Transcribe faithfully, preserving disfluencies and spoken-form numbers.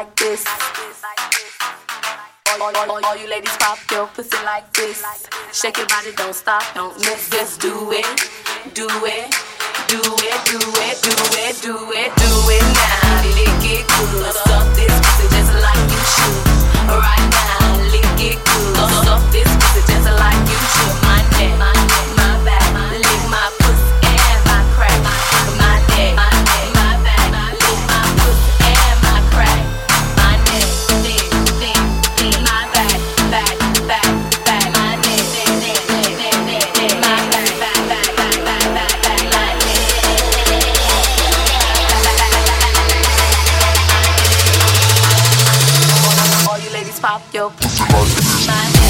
like this. All, all, all, all you ladies pop your pussy like this. Shake your body, don't stop, don't miss. Just do it, do it, do it, do it, do it, do it, do it now. Lick it good, suck this pussy just like you should. Right now, lick it good, suck this pussy just like you should. My neck, my neck, my back, lick my pussy and my crack. My neck, my neck, my back, lick my pussy and my crack. My neck, neck, neck, neck, my back, back, back, back. My neck, neck, neck, neck, neck, neck, my back, back, back, back, back, back, back. My neck. All you ladies pop your pussy like this.